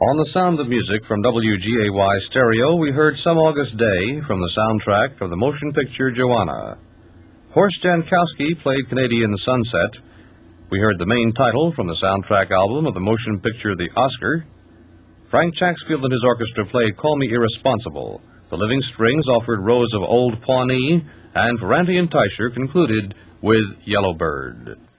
On the Sound of Music from WGAY Stereo, we heard Some August Day from the soundtrack of the motion picture Joanna. Horst Jankowski played Canadian Sunset. We heard the main title from the soundtrack album of the motion picture The Oscar. Frank Chaxfield and his orchestra played Call Me Irresponsible. The Living Strings offered Rose of Old Pawnee, and Ferranti and Teicher concluded with Yellow Bird.